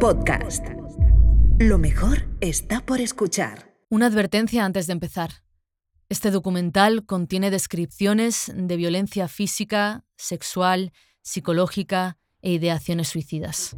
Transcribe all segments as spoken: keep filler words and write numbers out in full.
Podcast. Lo mejor está por escuchar. Una advertencia antes de empezar. Este documental contiene descripciones de violencia física, sexual, psicológica e ideaciones suicidas.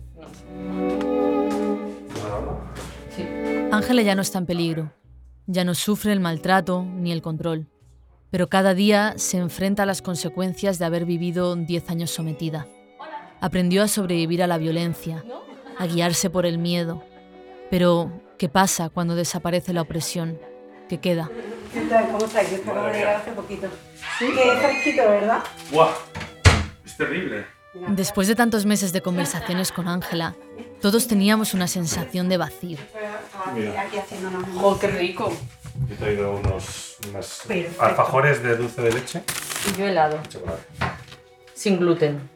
Ángela ya no está en peligro. Ya no sufre el maltrato ni el control. Pero cada día se enfrenta a las consecuencias de haber vivido diez años sometida. Aprendió a sobrevivir a la violencia, a guiarse por el miedo. Pero, ¿qué pasa cuando desaparece la opresión? ¿Qué queda? ¿Qué tal? ¿Cómo estáis? Yo acabo de llegar hace poquito. Sí, que es fresquito, ¿verdad? ¡Guau! Es terrible. Después de tantos meses de conversaciones con Ángela, todos teníamos una sensación de vacío. Mira. Aquí haciéndonos... ¡Oh, qué rico! He traído unos, unos alfajores de dulce de leche. Y yo helado. Chocolate. Sin gluten.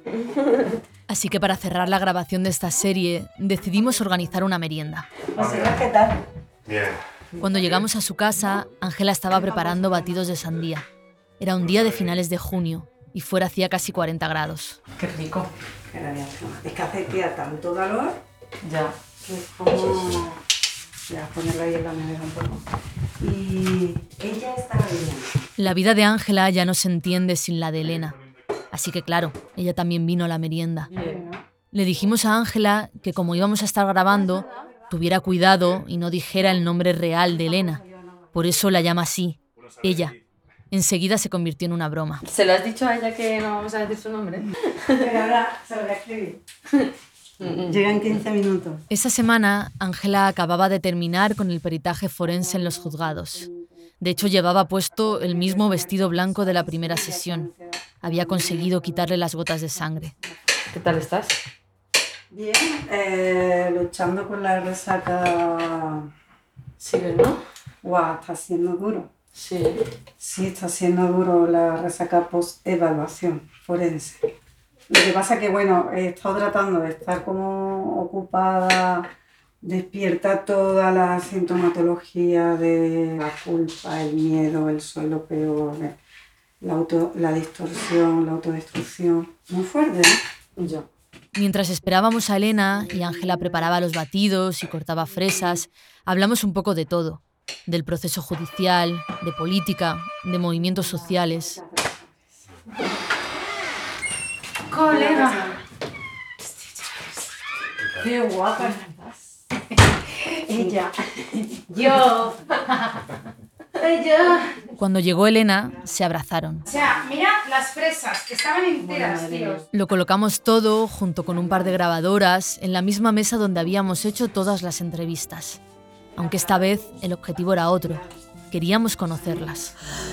Así que para cerrar la grabación de esta serie, decidimos organizar una merienda. ¿Qué tal? Bien. Cuando llegamos a su casa, Ángela estaba preparando batidos de sandía. Era un día de finales de junio y fuera hacía casi cuarenta grados. ¡Qué rico! Es que hace tía tanto calor Ya. que es como... Ya, ponerlo ahí en la nevera un poco. Y ella estaba bien. La vida de Ángela ya no se entiende sin la de Elena. Así que claro, ella también vino a la merienda. Bien. Le dijimos a Ángela que como íbamos a estar grabando, tuviera cuidado y no dijera el nombre real de Elena. Por eso la llama así, ella. Enseguida se convirtió en una broma. ¿Se lo has dicho a ella que no vamos a decir su nombre? Pero ahora se lo voy a escribir. Llegan quince minutos. Esa semana, Ángela acababa de terminar con el peritaje forense en los juzgados. De hecho, llevaba puesto el mismo vestido blanco de la primera sesión. Había conseguido quitarle las gotas de sangre. ¿Qué tal estás? Bien, eh, luchando con la resaca. ¿Sigues, no? Guau, está siendo duro. Sí. Sí, está siendo duro la resaca post-evaluación forense. Lo que pasa que, bueno, he estado tratando de estar como ocupada, despierta toda la sintomatología de la culpa, el miedo, el soy lo peor, la, auto, la distorsión, la autodestrucción. Muy fuerte, ¿no? Ya. Mientras esperábamos a Elena y Ángela preparaba los batidos y cortaba fresas, hablamos un poco de todo. Del proceso judicial, de política, de movimientos sociales. ¡Colega! ¡Qué guapa estás! Ella. ¡Yo! ¡Ella! Cuando llegó Elena, se abrazaron. O sea, mira las fresas, que estaban enteras, tío. Lo colocamos todo, junto con un par de grabadoras, en la misma mesa donde habíamos hecho todas las entrevistas. Aunque esta vez el objetivo era otro. Queríamos conocerlas.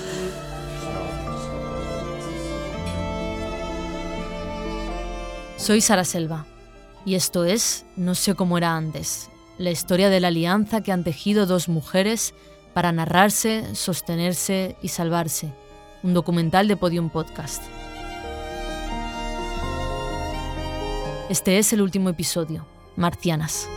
Soy Sara Selva, y esto es No sé cómo era antes, la historia de la alianza que han tejido dos mujeres para narrarse, sostenerse y salvarse. Un documental de Podium Podcast. Este es el último episodio, Marcianas.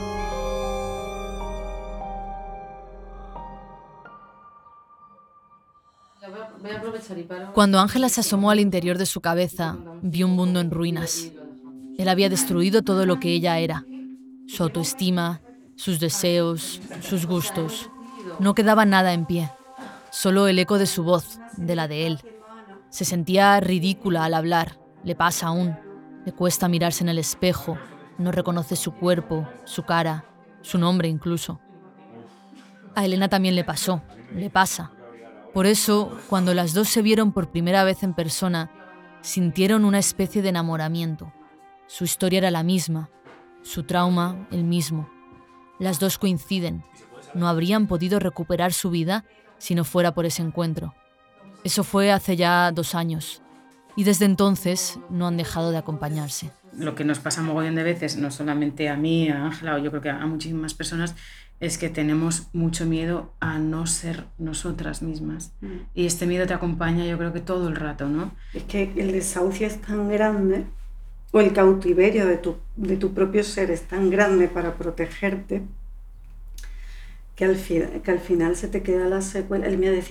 Voy a aprovechar y paro. Cuando Ángela se asomó al interior de su cabeza, vio un mundo en ruinas. Él había destruido todo lo que ella era. Su autoestima, sus deseos, sus gustos. No quedaba nada en pie. Solo el eco de su voz, de la de él. Se sentía ridícula al hablar. Le pasa aún. Le cuesta mirarse en el espejo. No reconoce su cuerpo, su cara, su nombre incluso. A Elena también le pasó. Le pasa. Por eso, cuando las dos se vieron por primera vez en persona, sintieron una especie de enamoramiento. Su historia era la misma, su trauma el mismo. Las dos coinciden. No habrían podido recuperar su vida si no fuera por ese encuentro. Eso fue hace ya dos años. Y desde entonces no han dejado de acompañarse. Lo que nos pasa mogollón de veces, no solamente a mí, a Ángela, o yo creo que a muchísimas personas, es que tenemos mucho miedo a no ser nosotras mismas. Mm. Y este miedo te acompaña, yo creo que todo el rato, ¿no? Es que el desahucio es tan grande, o el cautiverio de tu, de tu propio ser es tan grande para protegerte, que al, fi- que al final se te queda la secuela, el miedo de decir,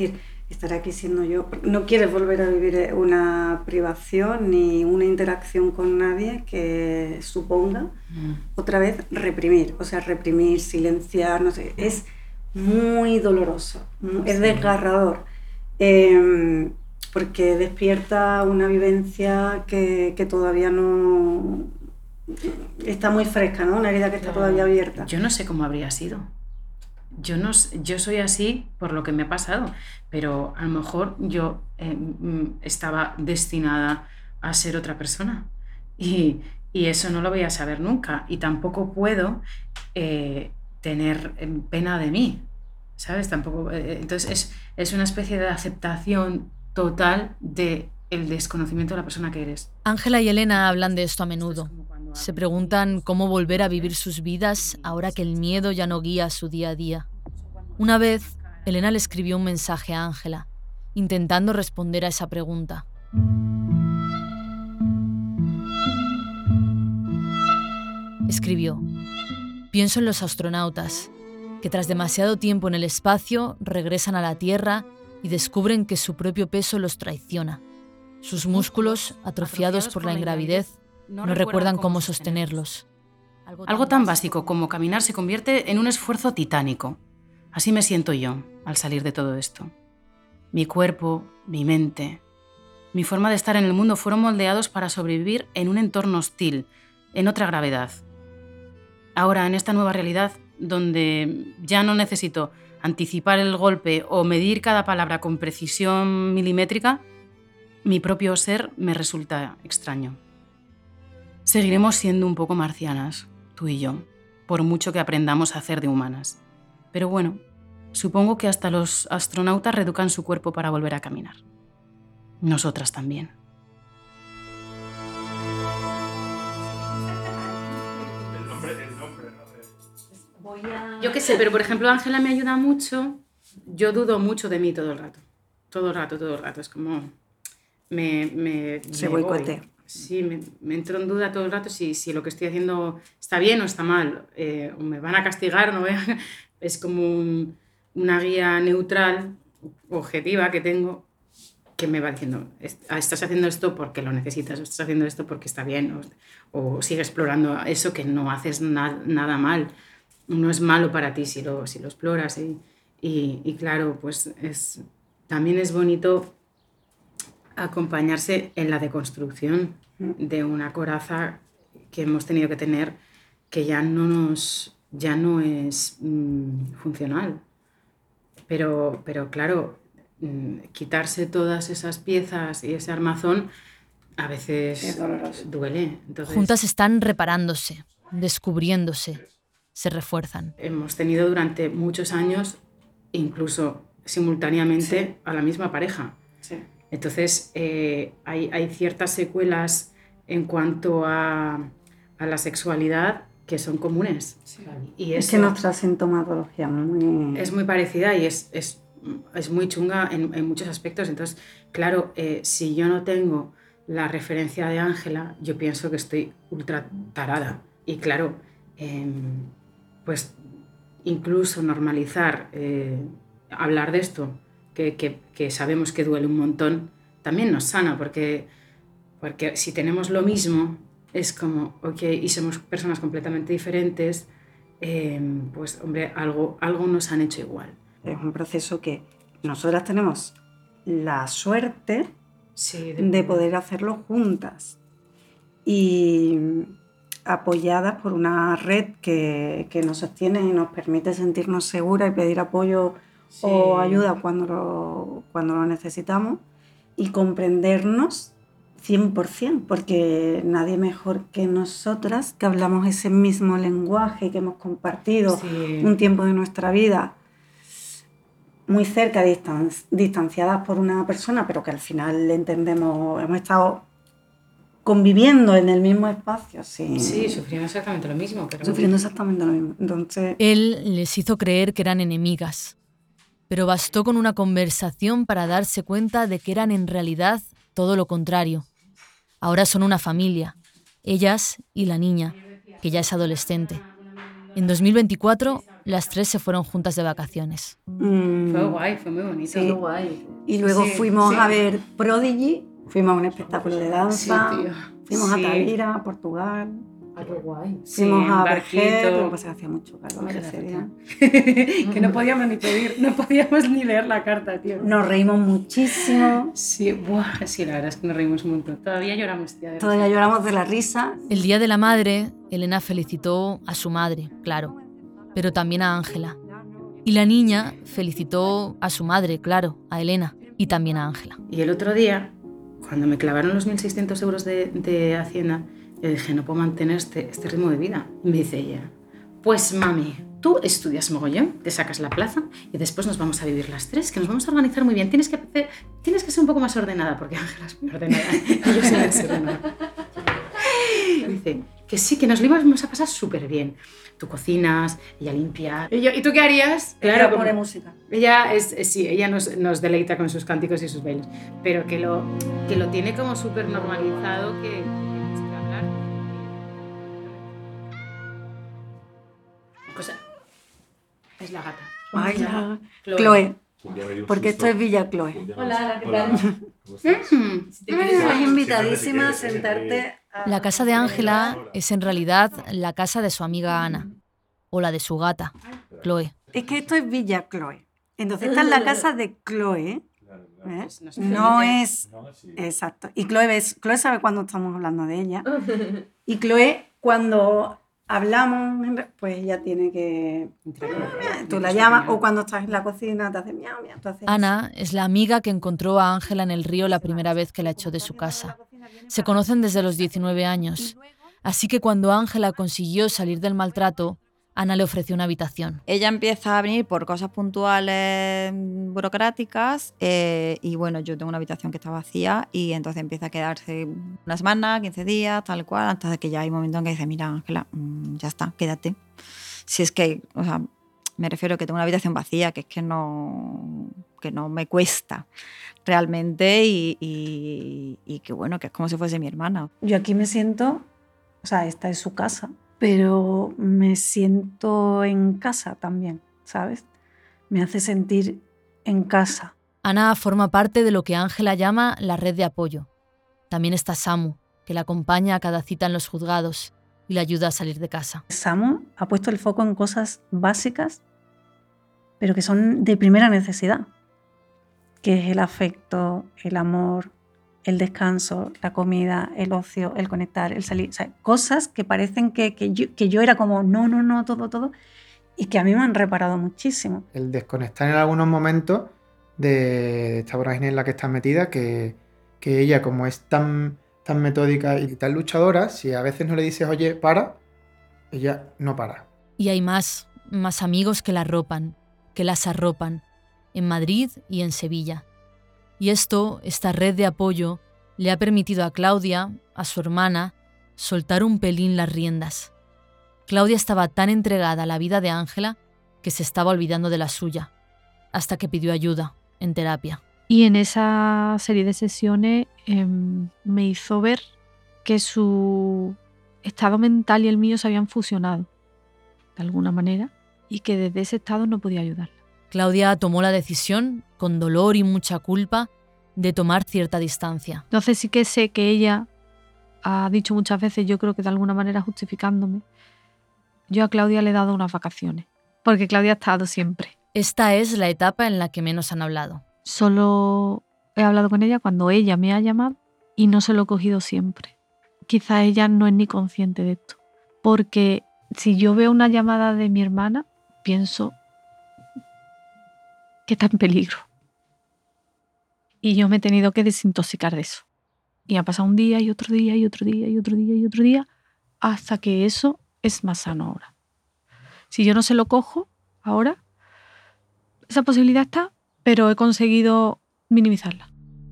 estar aquí siendo yo. No quieres volver a vivir una privación ni una interacción con nadie que suponga mm. otra vez reprimir, o sea, reprimir, silenciar, no sé, es muy doloroso, es sí. desgarrador, eh, porque despierta una vivencia que, que todavía no está muy fresca, ¿no? Una herida que está todavía abierta. Yo no sé cómo habría sido. Yo, no, yo soy así por lo que me ha pasado, pero a lo mejor yo eh, estaba destinada a ser otra persona y, y eso no lo voy a saber nunca y tampoco puedo eh, tener pena de mí, ¿sabes? Tampoco, eh, entonces es, es una especie de aceptación total del desconocimiento de la persona que eres. Ángela y Elena hablan de esto a menudo. Se preguntan cómo volver a vivir sus vidas ahora que el miedo ya no guía su día a día. Una vez, Elena le escribió un mensaje a Ángela, intentando responder a esa pregunta. Escribió: pienso en los astronautas, que tras demasiado tiempo en el espacio regresan a la Tierra y descubren que su propio peso los traiciona. Sus músculos, atrofiados por la ingravidez, no recuerdan cómo sostenerlos. Algo tan básico como caminar se convierte en un esfuerzo titánico. Así me siento yo al salir de todo esto. Mi cuerpo, mi mente, mi forma de estar en el mundo fueron moldeados para sobrevivir en un entorno hostil, en otra gravedad. Ahora, en esta nueva realidad, donde ya no necesito anticipar el golpe o medir cada palabra con precisión milimétrica, mi propio ser me resulta extraño. Seguiremos siendo un poco marcianas, tú y yo, por mucho que aprendamos a hacer de humanas. Pero bueno, supongo que hasta los astronautas reeducan su cuerpo para volver a caminar. Nosotras también. El nombre, el nombre, ¿no? Voy a... Yo qué sé, pero por ejemplo Ángela me ayuda mucho. Yo dudo mucho de mí todo el rato. Todo el rato, todo el rato. Es como... Me, me, Se me boicotea. Sí, me, me entro en duda todo el rato si, si lo que estoy haciendo está bien o está mal. Eh, o me van a castigar o no. Es como un, una guía neutral, objetiva que tengo, que me va diciendo, estás haciendo esto porque lo necesitas, estás haciendo esto porque está bien, o, o sigue explorando eso que no haces na, nada mal. No es malo para ti si lo, si lo exploras. Y, y, y claro, pues es, también es bonito acompañarse en la deconstrucción de una coraza que hemos tenido que tener que ya no nos ya no es mmm, funcional, pero, pero claro, mmm, quitarse todas esas piezas y ese armazón a veces duele. Entonces, juntas están reparándose, descubriéndose, se refuerzan. Hemos tenido durante muchos años, incluso simultáneamente, sí. a la misma pareja. Sí. Entonces, eh, hay, hay ciertas secuelas en cuanto a, a la sexualidad que son comunes. Sí. Y es eso que nuestra sintomatología muy... es muy parecida y es, es, es muy chunga en, en muchos aspectos. Entonces, claro, eh, si yo no tengo la referencia de Ángela, yo pienso que estoy ultra tarada. Y claro, eh, pues incluso normalizar, eh, hablar de esto, Que, que, que sabemos que duele un montón, también nos sana, porque, porque si tenemos lo mismo, es como, ok, y somos personas completamente diferentes, eh, pues hombre, algo, algo nos han hecho igual. Es un proceso que nosotras tenemos la suerte sí, de, de poder hacerlo juntas y apoyadas por una red que, que nos sostiene y nos permite sentirnos seguras y pedir apoyo sí. o ayuda cuando lo, cuando lo necesitamos y comprendernos cien por ciento, porque nadie mejor que nosotras, que hablamos ese mismo lenguaje, que hemos compartido sí. un tiempo de nuestra vida muy cerca, distan- distanciadas por una persona, pero que al final entendemos, hemos estado conviviendo en el mismo espacio. Sí, sí sufriendo exactamente lo mismo. Pero... Sufriendo exactamente lo mismo. Entonces... Él les hizo creer que eran enemigas, pero bastó con una conversación para darse cuenta de que eran en realidad todo lo contrario. Ahora son una familia, ellas y la niña, que ya es adolescente. En dos mil veinticuatro, las tres se fueron juntas de vacaciones. Mm, Fue guay, fue muy bonito. Sí. Qué guay. Y luego Sí, fuimos sí. a ver Prodigy, fuimos a un espectáculo de danza, Sí, tío. fuimos Sí. a Tavira, a Portugal, Ah, qué guay. Sí, fuimos en a barquito. Vejer, lo que pasa es que hacía mucho calor Era ese día. fatal. Que no podíamos ni pedir, no podíamos ni leer la carta, tío. Nos reímos muchísimo, Sí, buah, sí, la verdad es que nos reímos un montón. Todavía lloramos, tía. de todavía lloramos de la risa. El Día de la Madre, Elena felicitó a su madre, claro, pero también a Ángela. Y la niña felicitó a su madre, claro, a Elena, y también a Ángela. Y el otro día, cuando me clavaron los mil seiscientos euros de, de Hacienda, yo dije, no puedo mantener este, este ritmo de vida. Y me dice ella, pues mami, tú estudias mogollón, te sacas la plaza y después nos vamos a vivir las tres, que nos vamos a organizar muy bien. Tienes que, hacer- tienes que ser un poco más ordenada, porque Ángela es muy ordenada y yo soy desordenada. Y dice, que sí, que nos lo íbamos a pasar súper bien. Tú cocinas, ella limpia. Y yo, ¿y tú qué harías? Claro, como- pone música. ella es, es- sí, ella nos, nos deleita con sus cánticos y sus bailes, pero que lo, que lo tiene como súper normalizado, que tienes que hablar. Cosa, es la gata. Ay, Se llama la- Chloe, Porque porque esto es Villa Chloe. Hola, ¿qué tal? ¿Cómo estás? Mm. Si te quieres Estás ir. invitadísima a Si quieres, sentarte a... La casa de Ángela es en realidad la casa de su amiga Ana, o la de su gata, Chloe. Es que esto es Villa Chloe. Entonces esta es la casa de Chloe, Claro, claro. ¿eh? Pues nos No permite- es... No, sí. Exacto. Y Chloe, ves, Chloe sabe cuando estamos hablando de ella. Y Chloe, cuando hablamos, en re- pues ella tiene que... Tú la llamas, o cuando estás en la cocina te hace miau, miau. Tú haces... Ana es la amiga que encontró a Ángela en el río la primera vez que la echó de su casa. Se conocen desde los diecinueve años, así que cuando Ángela consiguió salir del maltrato, Ana le ofreció una habitación. Ella empieza a venir por cosas puntuales mm, burocráticas eh, y bueno, yo tengo una habitación que está vacía y entonces empieza a quedarse una semana, quince días, tal cual, hasta que ya hay un momento en que dice, mira Ángela, mm, ya está, quédate. Si es que, o sea, me refiero a que tengo una habitación vacía, que es que no, que no me cuesta realmente y, y, y que bueno, que es como si fuese mi hermana. Yo aquí me siento, o sea, esta es su casa, pero me siento en casa también, ¿sabes? Me hace sentir en casa. Ana forma parte de lo que Ángela llama la red de apoyo. También está Samu, que la acompaña a cada cita en los juzgados y la ayuda a salir de casa. Samu ha puesto el foco en cosas básicas, pero que son de primera necesidad, que es el afecto, el amor, el descanso, la comida, el ocio, el conectar, el salir. O sea, cosas que parecen que, que, yo, que yo era como no, no, no, todo, todo, y que a mí me han reparado muchísimo. El desconectar en algunos momentos de, de esta vorágine en la que estás metida, que, que ella, como es tan, tan metódica y tan luchadora, si a veces no le dices, oye, para, ella no para. Y hay más, más amigos que la arropan, que las arropan, en Madrid y en Sevilla. Y esto, esta red de apoyo, le ha permitido a Claudia, a su hermana, soltar un pelín las riendas. Claudia estaba tan entregada a la vida de Ángela que se estaba olvidando de la suya, hasta que pidió ayuda en terapia. Y en esa serie de sesiones eh, me hizo ver que su estado mental y el mío se habían fusionado, de alguna manera, y que desde ese estado no podía ayudarla. Claudia tomó la decisión, con dolor y mucha culpa, de tomar cierta distancia. Entonces sí que sé que ella ha dicho muchas veces, yo creo que de alguna manera justificándome, yo a Claudia le he dado unas vacaciones, porque Claudia ha estado siempre. Esta es la etapa en la que menos han hablado. Solo he hablado con ella cuando ella me ha llamado y no se lo he cogido siempre. Quizá ella no es ni consciente de esto, porque si yo veo una llamada de mi hermana, pienso que está en peligro. Y yo me he tenido que desintoxicar de eso. Y ha pasado un día y otro día y otro día y otro día y otro día hasta que eso es más sano ahora. Si yo no se lo cojo ahora, esa posibilidad está, pero he conseguido minimizarla.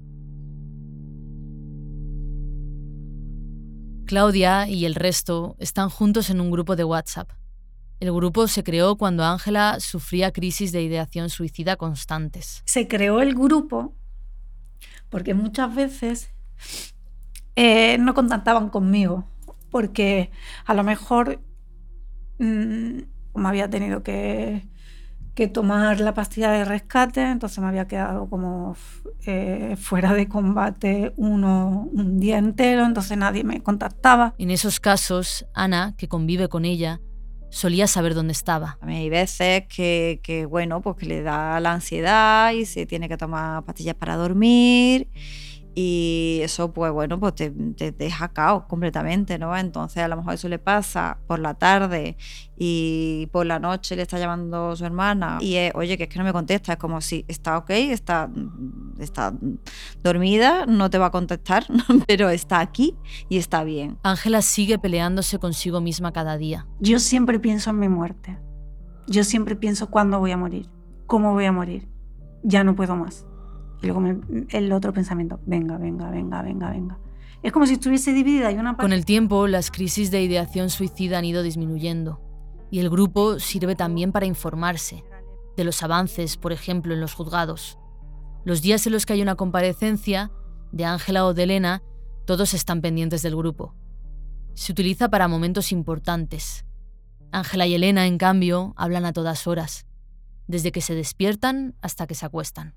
Claudia y el resto están juntos en un grupo de WhatsApp. El grupo se creó cuando Ángela sufría crisis de ideación suicida constantes. Se creó el grupo porque muchas veces eh, no contactaban conmigo, porque a lo mejor mmm, como había tenido que, que tomar la pastilla de rescate, entonces me había quedado como eh, fuera de combate uno, un día entero, entonces nadie me contactaba. En esos casos, Ana, que convive con ella, solía saber dónde estaba. A mí hay veces que, que, bueno, pues que le da la ansiedad y se tiene que tomar pastillas para dormir y eso, pues bueno, pues te, te deja caos completamente, ¿no? Entonces a lo mejor eso le pasa por la tarde y por la noche le está llamando su hermana y es, oye, que es que no me contesta, es como si está ok, está, está dormida, no te va a contestar, pero está aquí y está bien. Ángela sigue peleándose consigo misma cada día. Yo siempre pienso en mi muerte. Yo siempre pienso cuándo voy a morir, cómo voy a morir. Ya no puedo más. Y luego me, el otro pensamiento, venga, venga, venga, venga, venga. Es como si estuviese dividida. Y una parte... Con el tiempo, las crisis de ideación suicida han ido disminuyendo. Y el grupo sirve también para informarse de los avances, por ejemplo, en los juzgados. Los días en los que hay una comparecencia, de Ángela o de Elena, todos están pendientes del grupo. Se utiliza para momentos importantes. Ángela y Elena, en cambio, hablan a todas horas, desde que se despiertan hasta que se acuestan.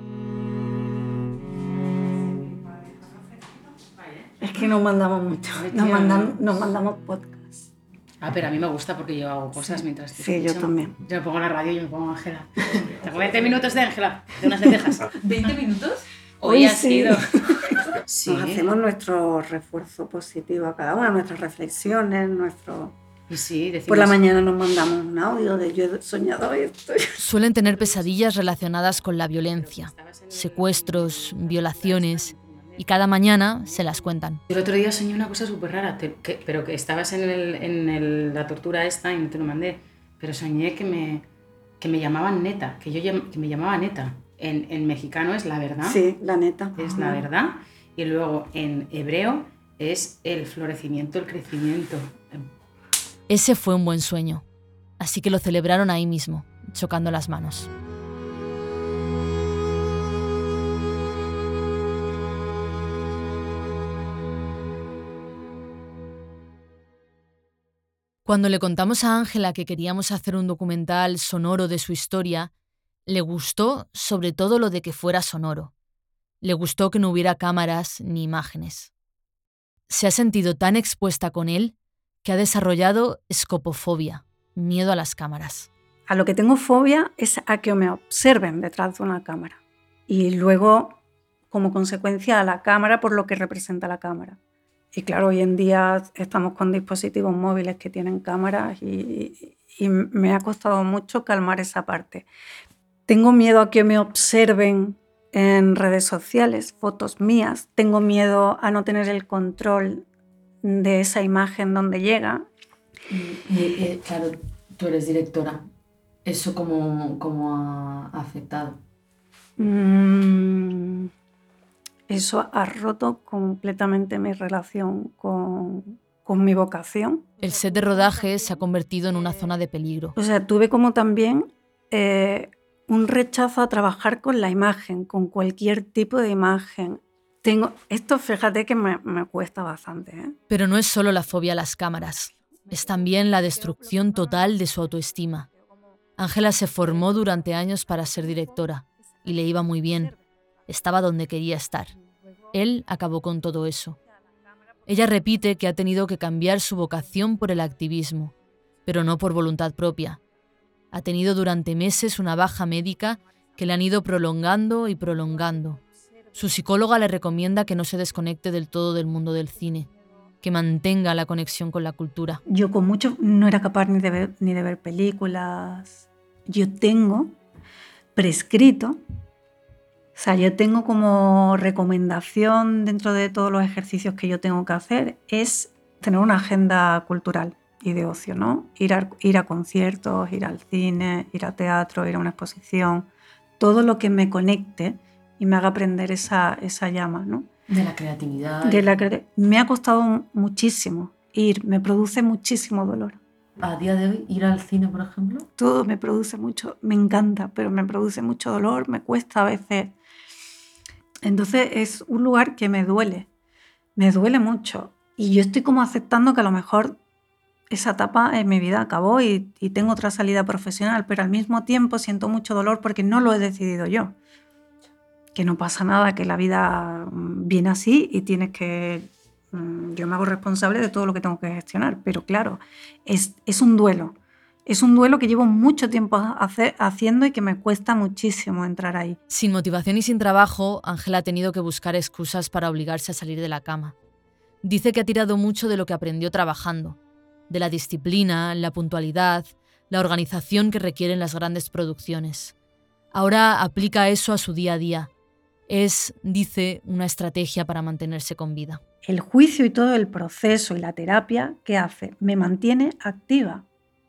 Es que nos mandamos mucho, nos, mandan, nos mandamos podcasts. Ah, pero a mí me gusta porque yo hago cosas mientras te Sí, escucho. yo también. Yo me pongo la radio y me pongo Ángela. Tengo veinte minutos de Ángela, de unas lentejas. ¿veinte minutos? Hoy Uy, ha sí. sido... Sí. Nos hacemos nuestro refuerzo positivo a cada una, nuestras reflexiones, nuestro... Y sí, decimos... Por la mañana nos mandamos un audio de yo he soñado esto. Suelen tener pesadillas relacionadas con la violencia, secuestros, violaciones, y cada mañana se las cuentan. El otro día soñé una cosa súper rara, te, que, pero que estabas en, el, en el, la tortura esta y no te lo mandé, pero soñé que me, que me llamaban neta, que yo que me llamaba neta. En, en mexicano es la verdad. Sí, la neta. Es la verdad. Y luego en hebreo es el florecimiento, el crecimiento. Ese fue un buen sueño, así que lo celebraron ahí mismo, chocando las manos. Cuando le contamos a Ángela que queríamos hacer un documental sonoro de su historia, le gustó sobre todo lo de que fuera sonoro. Le gustó que no hubiera cámaras ni imágenes. Se ha sentido tan expuesta con él que ha desarrollado escopofobia, miedo a las cámaras. A lo que tengo fobia es a que me observen detrás de una cámara. Y luego, como consecuencia, a la cámara por lo que representa la cámara. Y claro, hoy en día estamos con dispositivos móviles que tienen cámaras y, y me ha costado mucho calmar esa parte. Tengo miedo a que me observen en redes sociales, fotos mías. Tengo miedo a no tener el control de esa imagen donde llega. Y, y, y, claro, tú eres directora. ¿Eso cómo, cómo ha afectado? Mm, eso ha roto completamente mi relación con, con mi vocación. El set de rodaje se ha convertido en una zona de peligro. O sea, tuve como también eh, un rechazo a trabajar con la imagen, con cualquier tipo de imagen. Tengo, esto fíjate que me, me cuesta bastante, ¿eh? Pero no es solo la fobia a las cámaras, es también la destrucción total de su autoestima. Ángela se formó durante años para ser directora y le iba muy bien. Estaba donde quería estar. Él acabó con todo eso. Ella repite que ha tenido que cambiar su vocación por el activismo, pero no por voluntad propia. Ha tenido durante meses una baja médica que le han ido prolongando y prolongando. Su psicóloga le recomienda que no se desconecte del todo del mundo del cine, que mantenga la conexión con la cultura. Yo con mucho no era capaz ni de ver, ni de ver películas. Yo tengo prescrito, o sea, yo tengo como recomendación dentro de todos los ejercicios que yo tengo que hacer, es tener una agenda cultural y de ocio, ¿no? Ir a, ir a conciertos, ir al cine, ir a teatro, ir a una exposición, todo lo que me conecte y me haga aprender esa, esa llama, ¿no? De la creatividad. De la creati- me ha costado muchísimo ir, me produce muchísimo dolor. A día de hoy, ir al cine, por ejemplo. Todo me produce mucho, me encanta, pero me produce mucho dolor, me cuesta a veces. Entonces es un lugar que me duele, me duele mucho. Y yo estoy como aceptando que a lo mejor esa etapa en mi vida acabó y, y tengo otra salida profesional, pero al mismo tiempo siento mucho dolor porque no lo he decidido yo. Que no pasa nada, que la vida viene así y tienes que... Yo me hago responsable de todo lo que tengo que gestionar, pero claro, es, es un duelo. Es un duelo que llevo mucho tiempo hace, haciendo y que me cuesta muchísimo entrar ahí. Sin motivación y sin trabajo, Ángela ha tenido que buscar excusas para obligarse a salir de la cama. Dice que ha tirado mucho de lo que aprendió trabajando, de la disciplina, la puntualidad, la organización que requieren las grandes producciones. Ahora aplica eso a su día a día. Es, dice, una estrategia para mantenerse con vida. El juicio y todo el proceso y la terapia, ¿qué hace? Me mantiene activa.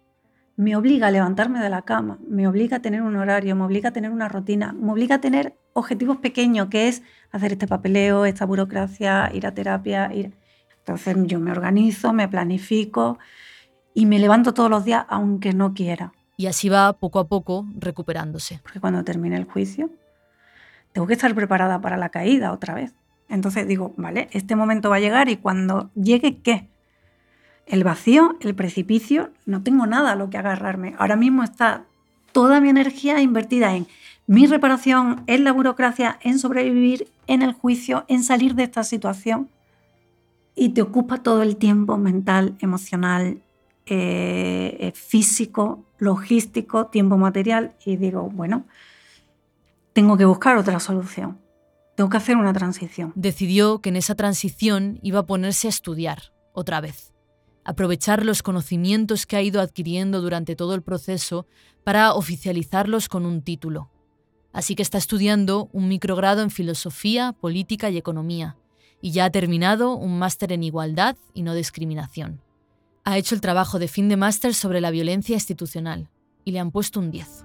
Me obliga a levantarme de la cama, me obliga a tener un horario, me obliga a tener una rutina, me obliga a tener objetivos pequeños, que es hacer este papeleo, esta burocracia, ir a terapia. Ir... Entonces yo me organizo, me planifico y me levanto todos los días aunque no quiera. Y así va poco a poco recuperándose. Porque cuando termine el juicio tengo que estar preparada para la caída otra vez. Entonces digo, vale, este momento va a llegar y cuando llegue, ¿qué? El vacío, el precipicio, no tengo nada a lo que agarrarme. Ahora mismo está toda mi energía invertida en mi reparación, en la burocracia, en sobrevivir, en el juicio, en salir de esta situación. Y te ocupa todo el tiempo mental, emocional, eh, físico, logístico, tiempo material. Y digo, bueno, tengo que buscar otra solución. Tengo que hacer una transición. Decidió que en esa transición iba a ponerse a estudiar, otra vez. Aprovechar los conocimientos que ha ido adquiriendo durante todo el proceso para oficializarlos con un título. Así que está estudiando un microgrado en Filosofía, Política y Economía, y ya ha terminado un máster en Igualdad y No Discriminación. Ha hecho el trabajo de fin de máster sobre la violencia institucional, y le han puesto un diez.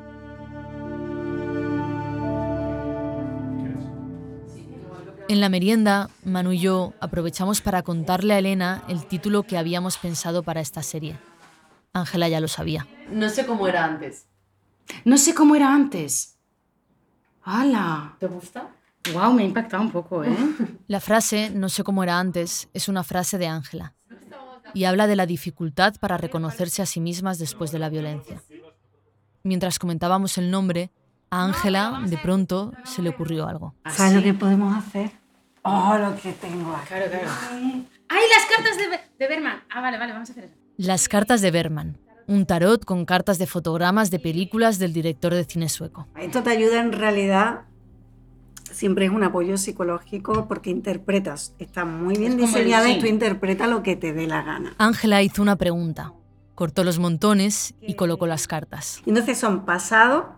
En la merienda, Manu y yo aprovechamos para contarle a Elena el título que habíamos pensado para esta serie. Ángela ya lo sabía. No sé cómo era antes. No sé cómo era antes. ¡Hala! ¿Te gusta? Wow, me ha impactado un poco, ¿eh? La frase "no sé cómo era antes" es una frase de Ángela y habla de la dificultad para reconocerse a sí mismas después de la violencia. Mientras comentábamos el nombre, a Ángela, de pronto, se le ocurrió algo. ¿Sabes lo que podemos hacer? Oh, lo que tengo aquí. Claro, claro. ¡Ay, las cartas de, de Berman! Ah, vale, vale, vamos a hacer eso. Las cartas de Berman, un tarot con cartas de fotogramas de películas del director de cine sueco. Esto te ayuda en realidad, siempre es un apoyo psicológico porque interpretas, está muy bien diseñada y tú interpretas lo que te dé la gana. Ángela hizo una pregunta, cortó los montones y colocó las cartas. Y entonces son pasado,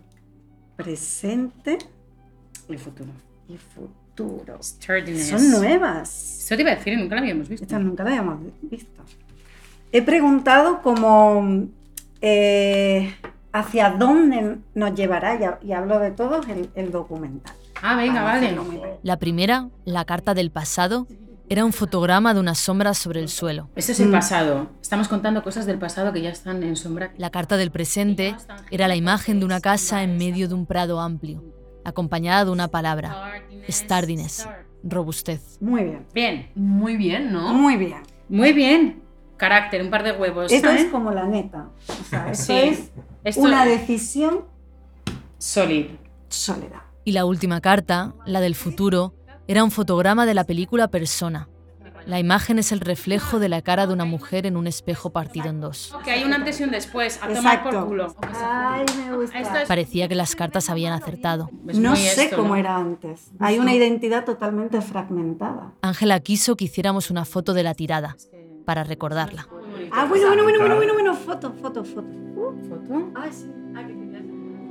presente y futuro. Y futuro. Sturdiness. Son nuevas. Eso te iba a decir, nunca la habíamos visto. Estas nunca las habíamos visto. He preguntado como eh, hacia dónde nos llevará, y, y hablo de todos, el, el documental. Ah, venga, vale. La primera, la carta del pasado, era un fotograma de unas sombras sobre el suelo. Eso es el pasado. Estamos contando cosas del pasado que ya están en sombra. La carta del presente era la imagen de una casa en medio de un prado amplio, acompañada de una palabra: sturdiness, robustez. Muy bien. Bien. Muy bien, ¿no? Muy bien. Muy bien. Carácter, un par de huevos. Esto ¿eh? es como la neta. O sea, esto Sí. es Esto una es decisión sólida. sólida. Y la última carta, la del futuro, era un fotograma de la película Persona. La imagen es el reflejo de la cara de una mujer en un espejo partido en dos. Que hay un antes y un después. A tomar Exacto. por culo. Ay, me gusta. Esto es- Parecía que las cartas habían acertado. Es No muy sé esto, cómo ¿no? era antes. Hay una identidad totalmente fragmentada. Ángela quiso que hiciéramos una foto de la tirada, para recordarla. Ah, bueno, bueno, bueno, bueno, bueno, bueno, foto, foto, foto. Uh, ¿Foto? ah, sí. Ah, que querías.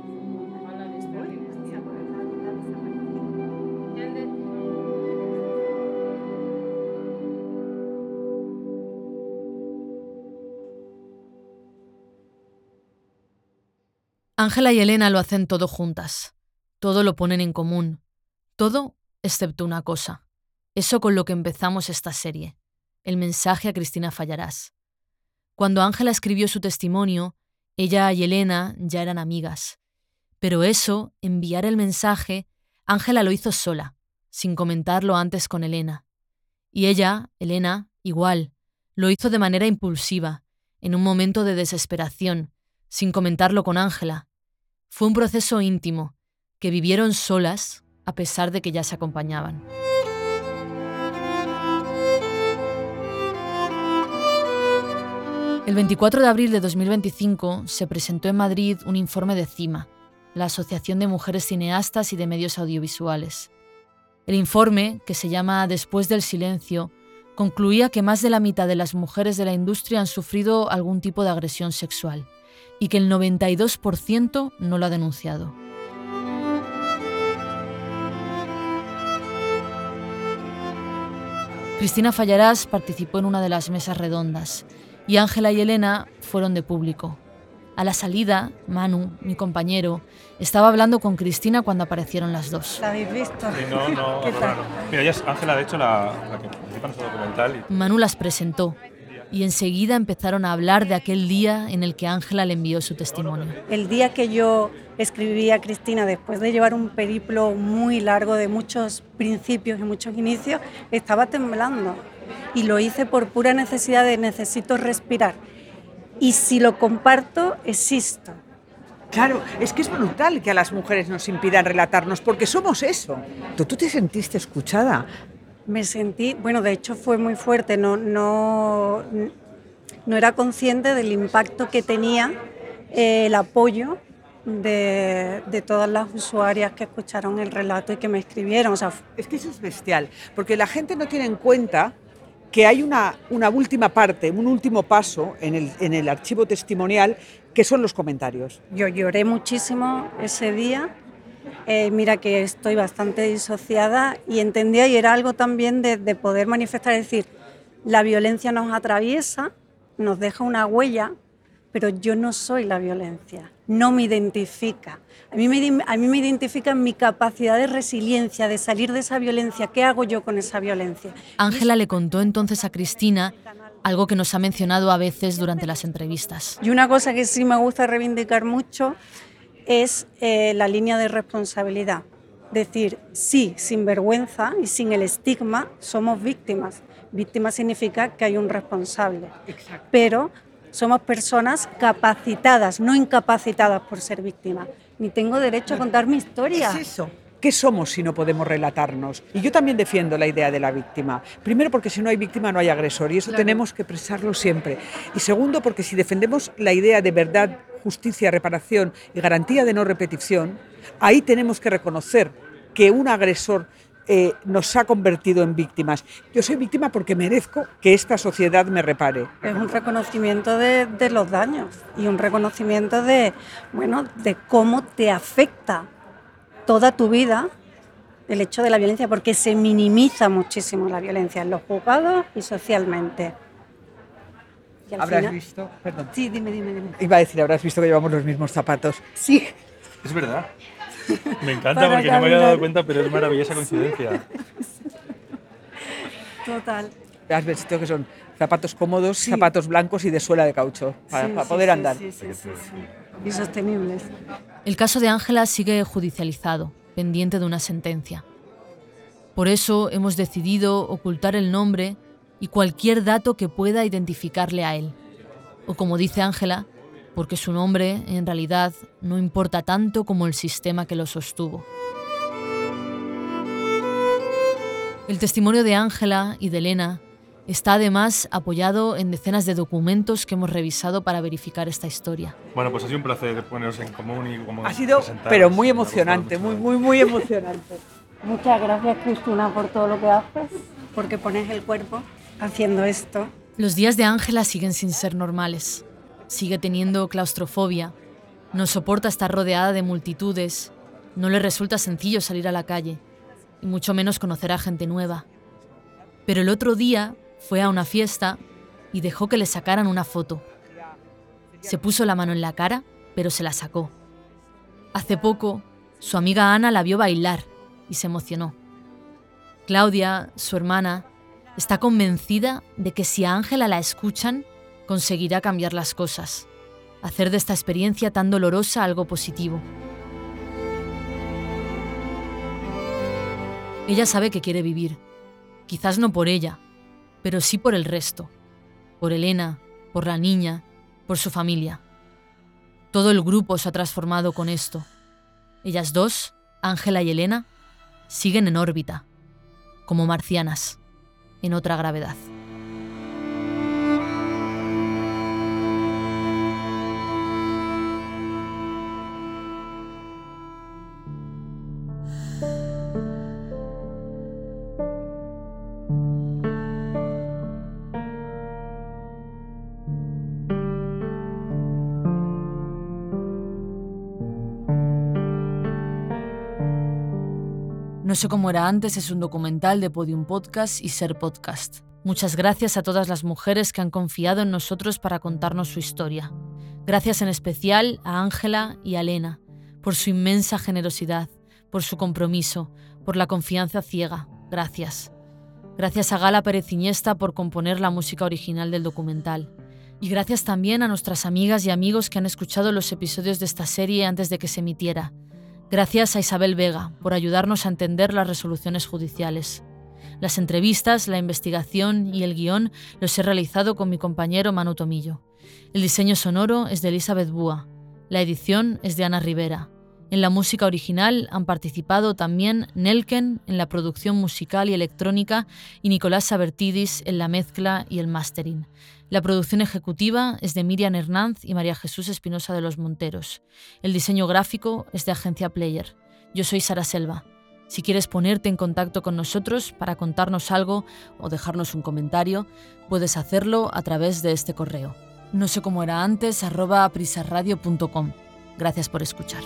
Ángela y Elena lo hacen todo juntas. Todo lo ponen en común. Todo excepto una cosa. Eso con lo que empezamos esta serie. El mensaje a Cristina Fallarás. Cuando Ángela escribió su testimonio, ella y Elena ya eran amigas. Pero eso, enviar el mensaje, Ángela lo hizo sola, sin comentarlo antes con Elena. Y ella, Elena, igual, Lo hizo de manera impulsiva, en un momento de desesperación, sin comentarlo con Ángela. Fue un proceso íntimo, que vivieron solas, a pesar de que ya se acompañaban. El veinticuatro de abril de dos mil veinticinco se presentó en Madrid un informe de CIMA, la Asociación de Mujeres Cineastas y de Medios Audiovisuales. El informe, que se llama Después del silencio, concluía que más de la mitad de las mujeres de la industria han sufrido algún tipo de agresión sexual y que el noventa y dos por ciento no lo ha denunciado. Cristina Fallarás participó en una de las mesas redondas y Ángela y Elena fueron de público. A la salida, Manu, mi compañero, estaba hablando con Cristina cuando aparecieron las dos. ¿La habéis visto? Sí, no, no, ¿Qué no, tal? no. Mira, ella es Ángela, de hecho, la, la que participa en su documental. Y... Manu las presentó y enseguida empezaron a hablar de aquel día en el que Ángela le envió su testimonio. El día que yo escribí a Cristina, después de llevar un periplo muy largo de muchos principios y muchos inicios, estaba temblando. Y lo hice por pura necesidad de necesito respirar. Y si lo comparto, existo. Claro, es que es brutal que a las mujeres nos impidan relatarnos, porque somos eso. ¿Tú, tú te sentiste escuchada? Me sentí, bueno, de hecho fue muy fuerte, no, no, no era consciente del impacto que tenía eh, el apoyo de, de todas las usuarias que escucharon el relato y que me escribieron. O sea, es que eso es bestial, porque la gente no tiene en cuenta que hay una, una última parte, un último paso en el, en el archivo testimonial, que son los comentarios. Yo lloré muchísimo ese día. Eh, mira que estoy bastante disociada y entendía, y era algo también de, de poder manifestar, es decir, la violencia nos atraviesa, nos deja una huella, pero yo no soy la violencia, no me identifica. A mí me, a mí me identifica mi capacidad de resiliencia, de salir de esa violencia. ¿Qué hago yo con esa violencia? Ángela le contó entonces a Cristina algo que nos ha mencionado a veces durante las entrevistas. Y una cosa que sí me gusta reivindicar mucho es eh, la línea de responsabilidad. Decir, sí, sin vergüenza y sin el estigma, somos víctimas. Víctima significa que hay un responsable. Exacto. Pero somos personas capacitadas, no incapacitadas por ser víctimas. Ni tengo derecho a contar mi historia. Es eso. ¿Qué somos si no podemos relatarnos? Y yo también defiendo la idea de la víctima. Primero, porque si no hay víctima no hay agresor, y eso claro, tenemos que expresarlo siempre. Y segundo, porque si defendemos la idea de verdad, justicia, reparación y garantía de no repetición, ahí tenemos que reconocer que un agresor eh, nos ha convertido en víctimas. Yo soy víctima porque merezco que esta sociedad me repare. Es un reconocimiento de, de los daños y un reconocimiento de, bueno, de cómo te afecta toda tu vida el hecho de la violencia, porque se minimiza muchísimo la violencia en los juzgados y socialmente. Y ¿Habrás final... visto? Perdón. Sí, dime, dime, dime. Iba a decir, habrás visto que llevamos los mismos zapatos. Sí. Es verdad. Me encanta porque caminar. No me había dado cuenta, pero es maravillosa coincidencia. Total. Has visto que son zapatos cómodos, sí, zapatos blancos y de suela de caucho, para, sí, para sí, poder sí, andar. Sí, sí, sí, sí. Y sostenibles. El caso de Ángela sigue judicializado, pendiente de una sentencia. Por eso hemos decidido ocultar el nombre y cualquier dato que pueda identificarle a él. O como dice Ángela, porque su nombre, en realidad, no importa tanto como el sistema que lo sostuvo. El testimonio de Ángela y de Elena está además apoyado en decenas de documentos que hemos revisado para verificar esta historia. Bueno, pues ha sido un placer poneros en común y como ha sido, pero muy emocionante, muy, muy, muy emocionante. Muchas gracias, Cristina, por todo lo que haces, porque pones el cuerpo haciendo esto. Los días de Ángela siguen sin ser normales. Sigue teniendo claustrofobia, no soporta estar rodeada de multitudes, no le resulta sencillo salir a la calle, y mucho menos conocer a gente nueva. Pero el otro día fue a una fiesta y dejó que le sacaran una foto. Se puso la mano en la cara, pero se la sacó. Hace poco, su amiga Ana la vio bailar y se emocionó. Claudia, su hermana, está convencida de que si a Ángela la escuchan, conseguirá cambiar las cosas, hacer de esta experiencia tan dolorosa algo positivo. Ella sabe que quiere vivir, quizás no por ella, pero sí por el resto. por Elena, por la niña, por su familia. Todo el grupo se ha transformado con esto. Ellas dos, Ángela y Elena, siguen en órbita, como marcianas, en otra gravedad. No sé cómo era antes es un documental de Podium Podcast y Ser Podcast. Muchas gracias a todas las mujeres que han confiado en nosotros para contarnos su historia. Gracias en especial a Ángela y a Elena por su inmensa generosidad, por su compromiso, por la confianza ciega. Gracias. Gracias a Gala Pérez Iniesta por componer la música original del documental. Y gracias también a nuestras amigas y amigos que han escuchado los episodios de esta serie antes de que se emitiera. Gracias a Isabel Vega por ayudarnos a entender las resoluciones judiciales. Las entrevistas, la investigación y el guión los he realizado con mi compañero Manu Tomillo. El diseño sonoro es de Elizabeth Búa. La edición es de Ana Rivera. En la música original han participado también Nelken en la producción musical y electrónica y Nicolás Sabertidis en la mezcla y el mastering. La producción ejecutiva es de Miriam Hernández y María Jesús Espinosa de los Monteros. El diseño gráfico es de Agencia Player. Yo soy Sara Selva. Si quieres ponerte en contacto con nosotros para contarnos algo o dejarnos un comentario, puedes hacerlo a través de este correo. No sé cómo era antes, arroba prisaradio punto com. Gracias por escuchar.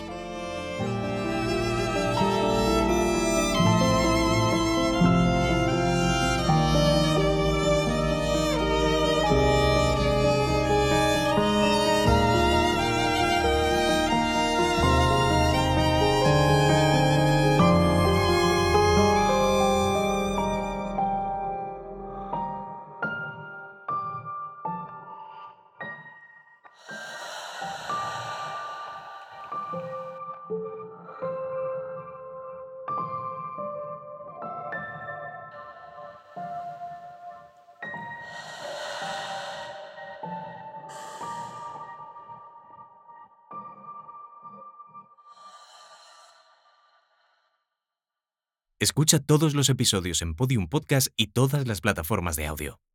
Escucha todos los episodios en Podium Podcast y todas las plataformas de audio.